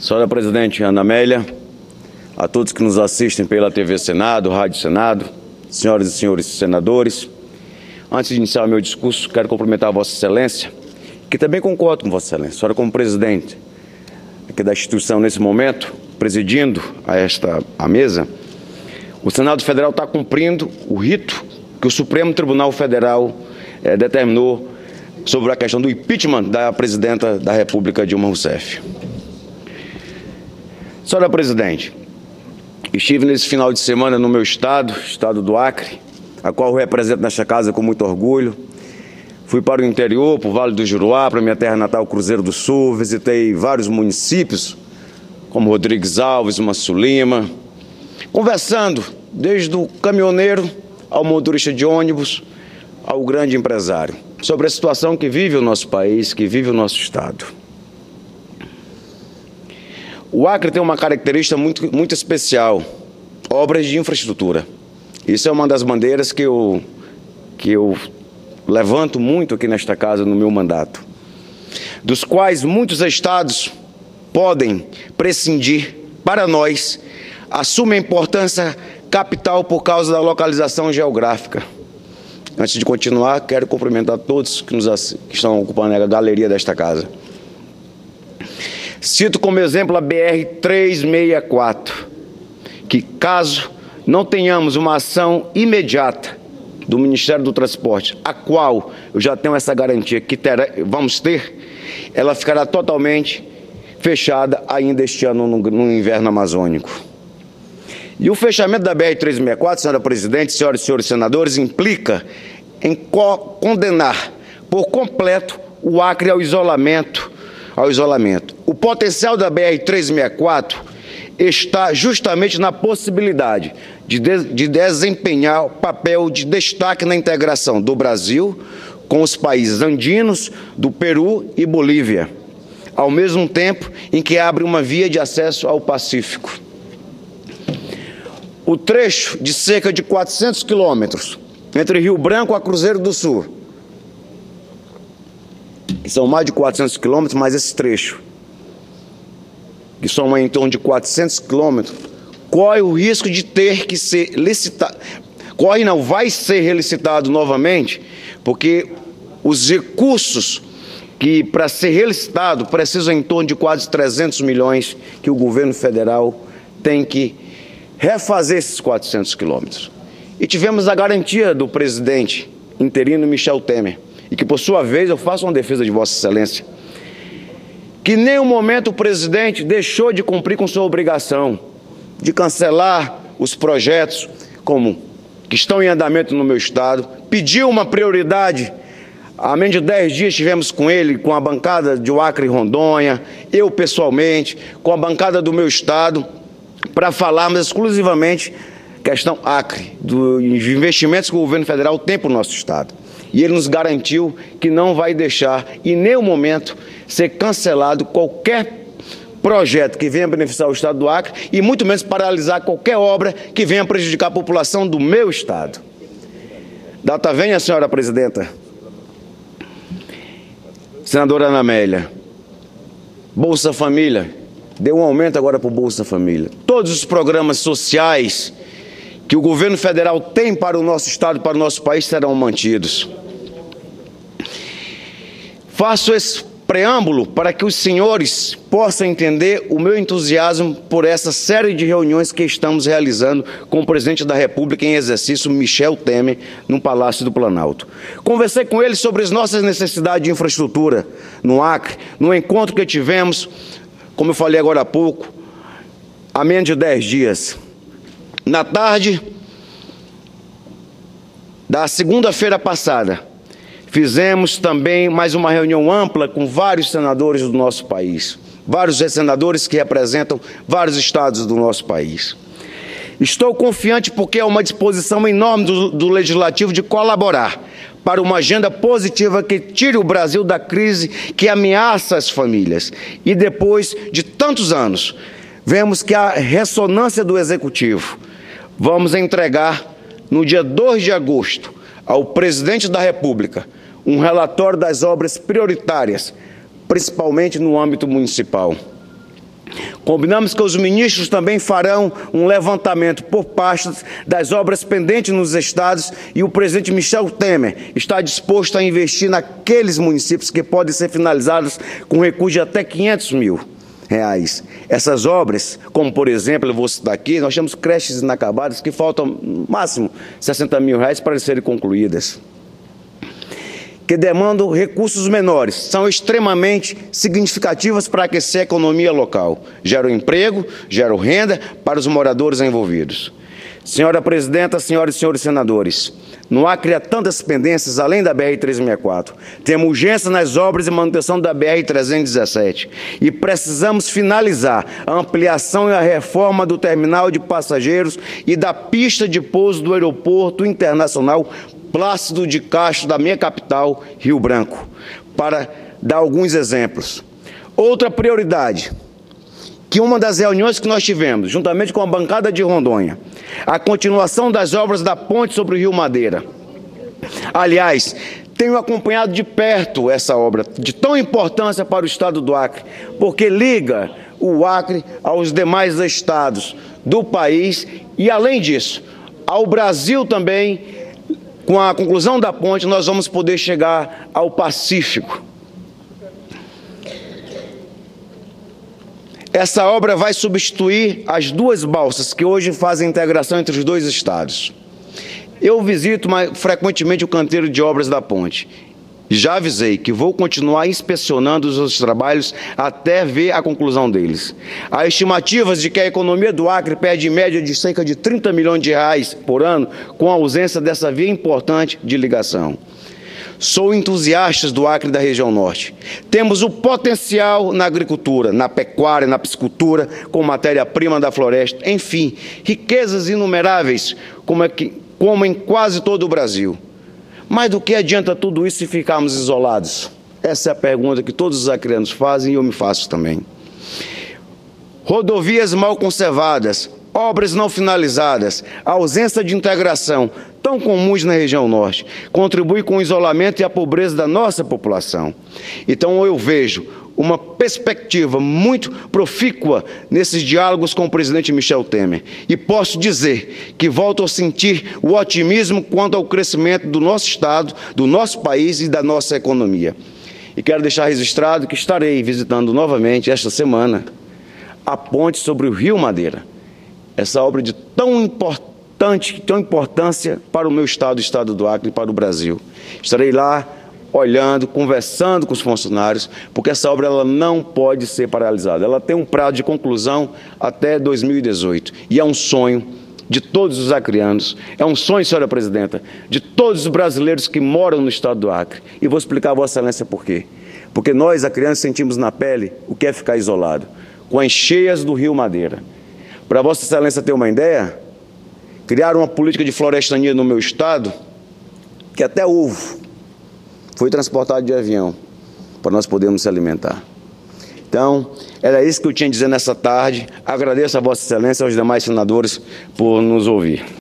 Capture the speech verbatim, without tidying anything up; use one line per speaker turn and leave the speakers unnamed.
Senhora Presidente Ana Amélia, a todos que nos assistem pela T V Senado, Rádio Senado, senhoras e senhores senadores, antes de iniciar o meu discurso, quero cumprimentar a Vossa Excelência, que também concordo com Vossa Excelência. A senhora, como presidente aqui da instituição nesse momento, presidindo a esta a mesa, o Senado Federal está cumprindo o rito que o Supremo Tribunal Federal eh, determinou sobre a questão do impeachment da presidenta da República, Dilma Rousseff. Senhora Presidente, estive nesse final de semana no meu estado, estado do Acre, a qual eu represento nesta casa com muito orgulho. Fui para o interior, para o Vale do Juruá, para a minha terra natal, Cruzeiro do Sul, visitei vários municípios, como Rodrigues Alves, Manso Lima, conversando desde o caminhoneiro ao motorista de ônibus, ao grande empresário, sobre a situação que vive o nosso país, que vive o nosso estado. O Acre tem uma característica muito, muito especial, obras de infraestrutura. Isso é uma das bandeiras que eu, que eu levanto muito aqui nesta casa no meu mandato, dos quais muitos estados podem prescindir. Para nós, assume a importância capital por causa da localização geográfica. Antes de continuar, quero cumprimentar todos que, nos, que estão ocupando a galeria desta casa. Cito como exemplo a B R trezentos e sessenta e quatro, que caso não tenhamos uma ação imediata do Ministério do Transporte, a qual eu já tenho essa garantia que terá, vamos ter, ela ficará totalmente fechada ainda este ano no, no inverno amazônico. E o fechamento da B R trezentos e sessenta e quatro, senhora Presidente, senhoras e senhores senadores, implica em co condenar por completo o Acre ao isolamento, ao isolamento. O potencial da B R trezentos e sessenta e quatro está justamente na possibilidade de, de, de desempenhar o papel de destaque na integração do Brasil com os países andinos, do Peru e Bolívia, ao mesmo tempo em que abre uma via de acesso ao Pacífico. O trecho de cerca de quatrocentos quilômetros entre Rio Branco a Cruzeiro do Sul, são mais de quatrocentos quilômetros, mas esse trecho, que soma em torno de quatrocentos quilômetros, corre o risco de ter que ser licitado, corre não, vai ser relicitado novamente, porque os recursos que, para ser relicitado, precisam em torno de quase trezentos milhões que o governo federal tem que refazer esses quatrocentos quilômetros. E tivemos a garantia do presidente interino Michel Temer, e que, por sua vez, eu faço uma defesa de Vossa Excelência, que em nenhum momento o presidente deixou de cumprir com sua obrigação de cancelar os projetos como que estão em andamento no meu estado, pediu uma prioridade. Há menos de dez dias estivemos com ele, com a bancada de Acre e Rondônia, eu pessoalmente, com a bancada do meu estado, para falarmos exclusivamente questão Acre, dos investimentos que o governo federal tem para o nosso estado. E ele nos garantiu que não vai deixar, em nenhum momento, ser cancelado qualquer projeto que venha beneficiar o estado do Acre e muito menos paralisar qualquer obra que venha prejudicar a população do meu estado. Data venha, senhora Presidenta. Senadora Ana Amélia, Bolsa Família, deu um aumento agora para o Bolsa Família. Todos os programas sociais que o governo federal tem para o nosso estado, para o nosso país, serão mantidos. Faço esse preâmbulo para que os senhores possam entender o meu entusiasmo por essa série de reuniões que estamos realizando com o presidente da República em exercício, Michel Temer, no Palácio do Planalto. Conversei com ele sobre as nossas necessidades de infraestrutura no Acre, no encontro que tivemos, como eu falei agora há pouco, há menos de dez dias. Na tarde da segunda-feira passada, fizemos também mais uma reunião ampla com vários senadores do nosso país, vários senadores que representam vários estados do nosso país. Estou confiante porque há uma disposição enorme do, do Legislativo de colaborar para uma agenda positiva que tire o Brasil da crise que ameaça as famílias. E depois de tantos anos, vemos que há ressonância do Executivo. Vamos entregar, no dia dois de agosto, ao presidente da República, um relatório das obras prioritárias, principalmente no âmbito municipal. Combinamos que os ministros também farão um levantamento por pastas das obras pendentes nos estados e o presidente Michel Temer está disposto a investir naqueles municípios que podem ser finalizados com recursos de até quinhentos mil reais. Essas obras, como por exemplo, eu vou citar aqui, nós temos creches inacabadas que faltam no máximo sessenta mil reais para serem concluídas, que demandam recursos menores, são extremamente significativas para aquecer a economia local, geram emprego, geram renda para os moradores envolvidos. Senhora Presidenta, senhoras e senhores senadores, no Acre há tantas pendências além da B R trezentos e sessenta e quatro. Temos urgência nas obras de manutenção da B R trezentos e dezessete e precisamos finalizar a ampliação e a reforma do terminal de passageiros e da pista de pouso do aeroporto internacional Plácido de Castro, da minha capital, Rio Branco, para dar alguns exemplos. Outra prioridade, que uma das reuniões que nós tivemos, juntamente com a bancada de Rondônia, a continuação das obras da ponte sobre o Rio Madeira. Aliás, tenho acompanhado de perto essa obra, de tão importância para o estado do Acre, porque liga o Acre aos demais estados do país e, além disso, ao Brasil também. Com a conclusão da ponte, nós vamos poder chegar ao Pacífico. Essa obra vai substituir as duas balsas que hoje fazem integração entre os dois estados. Eu visito mais frequentemente o canteiro de obras da ponte. Já avisei que vou continuar inspecionando os trabalhos até ver a conclusão deles. Há estimativas de que a economia do Acre perde em média de cerca de trinta milhões de reais por ano com a ausência dessa via importante de ligação. Sou entusiasta do Acre e da região norte. Temos o potencial na agricultura, na pecuária, na piscicultura, com matéria-prima da floresta, enfim, riquezas inumeráveis, como, é que, como em quase todo o Brasil. Mas do que adianta tudo isso se ficarmos isolados? Essa é a pergunta que todos os acreanos fazem e eu me faço também. Rodovias mal conservadas, obras não finalizadas, a ausência de integração, tão comuns na região norte, contribui com o isolamento e a pobreza da nossa população. Então eu vejo uma perspectiva muito profícua nesses diálogos com o presidente Michel Temer. E posso dizer que volto a sentir o otimismo quanto ao crescimento do nosso estado, do nosso país e da nossa economia. E quero deixar registrado que estarei visitando novamente esta semana a ponte sobre o Rio Madeira. Essa obra de tão importante, tão importância para o meu estado, o estado do Acre e para o Brasil. Estarei lá olhando, conversando com os funcionários, porque essa obra ela não pode ser paralisada. Ela tem um prazo de conclusão até dois mil e dezoito. E é um sonho de todos os acreanos, é um sonho, senhora Presidenta, de todos os brasileiros que moram no estado do Acre. E vou explicar a Vossa Excelência por quê. Porque nós, acreanos, sentimos na pele o que é ficar isolado, com as cheias do Rio Madeira. Para Vossa Excelência ter uma ideia, criaram uma política de florestania no meu estado, que até ovo foi transportado de avião, para nós podermos se alimentar. Então, era isso que eu tinha a dizer nessa tarde. Agradeço a Vossa Excelência e aos demais senadores por nos ouvir.